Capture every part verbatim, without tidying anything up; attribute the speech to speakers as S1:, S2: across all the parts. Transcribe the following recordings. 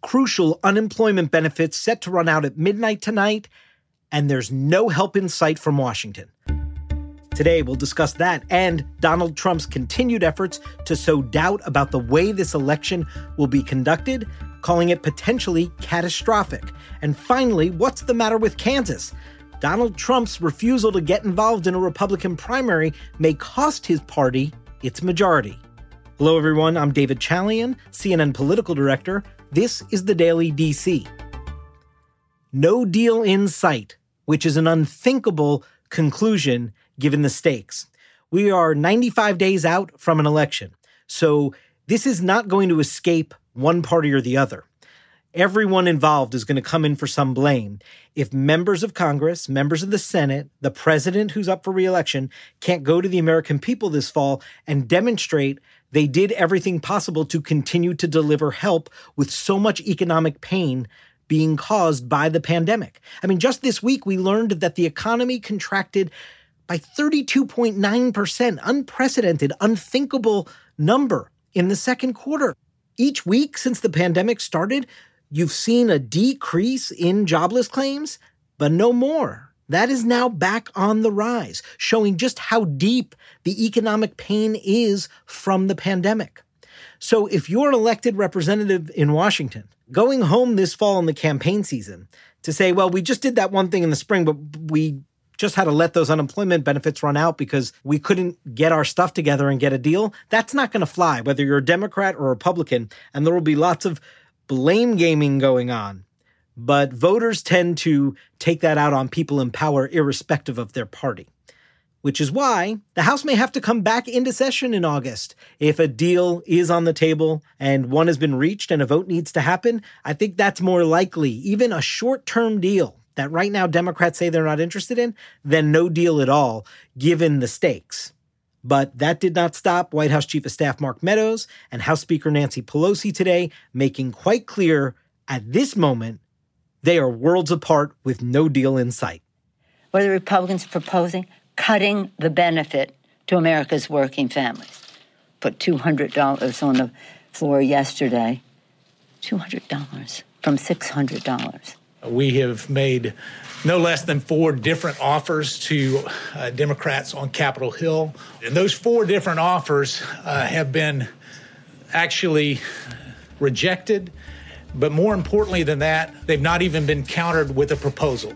S1: crucial unemployment benefits set to run out at midnight tonight, and there's no help in sight from Washington. Today, we'll discuss that and Donald Trump's continued efforts to sow doubt about the way this election will be conducted, calling it potentially catastrophic. And finally, what's the matter with Kansas? Donald Trump's refusal to get involved in a Republican primary may cost his party its majority. Hello, everyone. I'm David Chalian, C N N political director. This is the Daily D C. No deal in sight, which is an unthinkable conclusion given the stakes. We are ninety-five days out from an election, so this is not going to escape one party or the other. Everyone involved is going to come in for some blame. If members of Congress, members of the Senate, the president who's up for re-election can't go to the American people this fall and demonstrate they did everything possible to continue to deliver help with so much economic pain being caused by the pandemic. I mean, just this week, we learned that the economy contracted by thirty-two point nine percent, unprecedented, unthinkable number in the second quarter. Each week since the pandemic started, you've seen a decrease in jobless claims, but no more. That is now back on the rise, showing just how deep the economic pain is from the pandemic. So if you're an elected representative in Washington, going home this fall in the campaign season to say, well, we just did that one thing in the spring, but we just had to let those unemployment benefits run out because we couldn't get our stuff together and get a deal, that's not going to fly, whether you're a Democrat or Republican, and there will be lots of blame gaming going on. But voters tend to take that out on people in power irrespective of their party, which is why the House may have to come back into session in August. If a deal is on the table and one has been reached and a vote needs to happen, I think that's more likely. Even a short-term deal that right now Democrats say they're not interested in, than no deal at all, given the stakes. But that did not stop White House Chief of Staff Mark Meadows and House Speaker Nancy Pelosi today, making quite clear at this moment they are worlds apart with no deal in sight.
S2: What are the Republicans proposing? Cutting the benefit to America's working families. Put two hundred dollars on the floor yesterday. two hundred dollars from six hundred dollars.
S3: We have made no less than four different offers to uh, Democrats on Capitol Hill. And those four different offers uh, have been actually rejected. But more importantly than that, they've not even been countered with a proposal.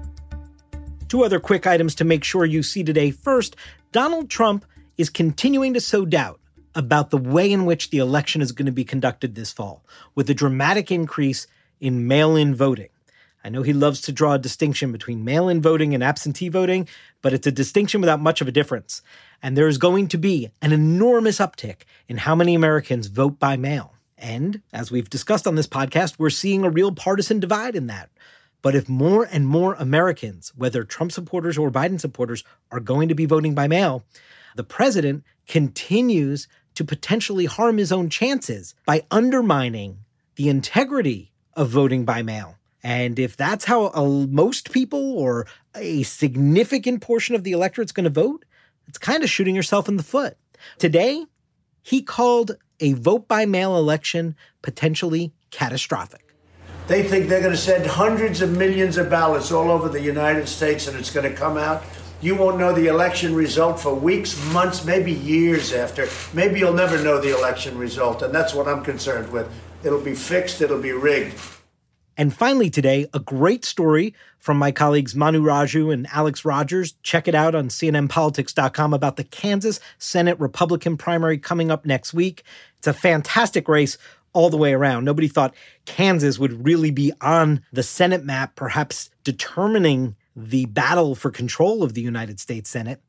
S1: Two other quick items to make sure you see today. First, Donald Trump is continuing to sow doubt about the way in which the election is going to be conducted this fall, with a dramatic increase in mail-in voting. I know he loves to draw a distinction between mail-in voting and absentee voting, but it's a distinction without much of a difference. And there is going to be an enormous uptick in how many Americans vote by mail. And as we've discussed on this podcast, we're seeing a real partisan divide in that. But if more and more Americans, whether Trump supporters or Biden supporters, are going to be voting by mail, the president continues to potentially harm his own chances by undermining the integrity of voting by mail. And if that's how uh, most people or a significant portion of the electorate's going to vote, it's kind of shooting yourself in the foot. Today, he called a vote-by-mail election potentially catastrophic.
S4: They think they're going to send hundreds of millions of ballots all over the United States and it's going to come out. You won't know the election result for weeks, months, maybe years after. Maybe you'll never know the election result, and that's what I'm concerned with. It'll be fixed, it'll be rigged.
S1: And finally today, a great story from my colleagues Manu Raju and Alex Rogers. Check it out on C N N politics dot com about the Kansas Senate Republican primary coming up next week. It's a fantastic race all the way around. Nobody thought Kansas would really be on the Senate map, perhaps determining the battle for control of the United States Senate.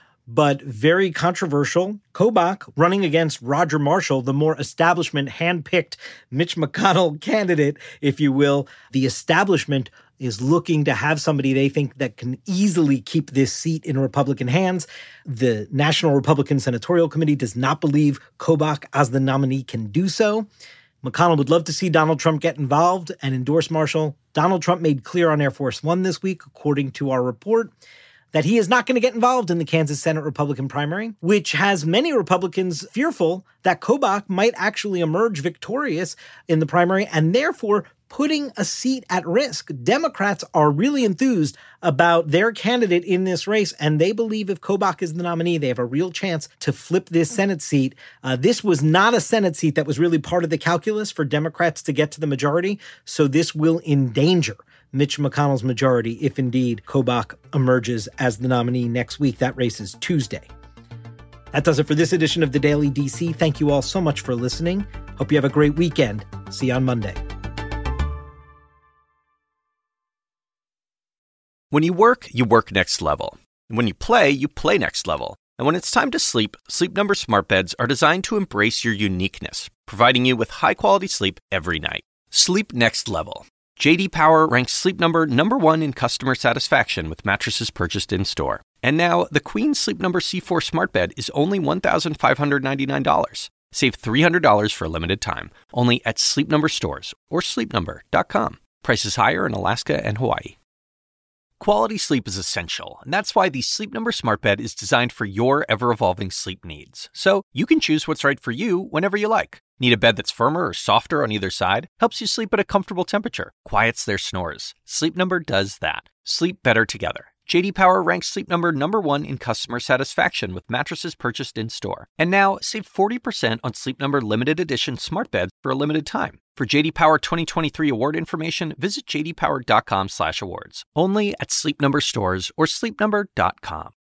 S1: But very controversial. Kobach running against Roger Marshall, the more establishment, hand-picked Mitch McConnell candidate, if you will. The establishment is looking to have somebody they think that can easily keep this seat in Republican hands. The National Republican Senatorial Committee does not believe Kobach as the nominee can do so. McConnell would love to see Donald Trump get involved and endorse Marshall. Donald Trump made clear on Air Force One this week, according to our report, that he is not going to get involved in the Kansas Senate Republican primary, which has many Republicans fearful that Kobach might actually emerge victorious in the primary and therefore putting a seat at risk. Democrats are really enthused about their candidate in this race, and they believe if Kobach is the nominee, they have a real chance to flip this Senate seat. Uh, this was not a Senate seat that was really part of the calculus for Democrats to get to the majority, so this will endanger Mitch McConnell's majority if indeed Kobach emerges as the nominee next week. That race is Tuesday. That does it for this edition of the Daily D C. Thank you all so much for listening. Hope you have a great weekend. See you on Monday.
S5: When you work, you work next level. And when you play, you play next level. And when it's time to sleep, Sleep Number smart beds are designed to embrace your uniqueness, providing you with high-quality sleep every night. Sleep next level. J D Power ranks Sleep Number number one in customer satisfaction with mattresses purchased in-store. And now, the Queen Sleep Number C four smart bed is only one thousand five hundred ninety-nine dollars. Save three hundred dollars for a limited time, only at Sleep Number stores or sleep number dot com. Prices higher in Alaska and Hawaii. Quality sleep is essential, and that's why the Sleep Number smart bed is designed for your ever-evolving sleep needs. So you can choose what's right for you whenever you like. Need a bed that's firmer or softer on either side? Helps you sleep at a comfortable temperature. Quiets their snores. Sleep Number does that. Sleep better together. J D Power ranks Sleep Number number one in customer satisfaction with mattresses purchased in-store. And now, save forty percent on Sleep Number limited edition smart beds for a limited time. For J D Power twenty twenty-three award information, visit j d power dot com slash awards. Only at Sleep Number stores or sleep number dot com.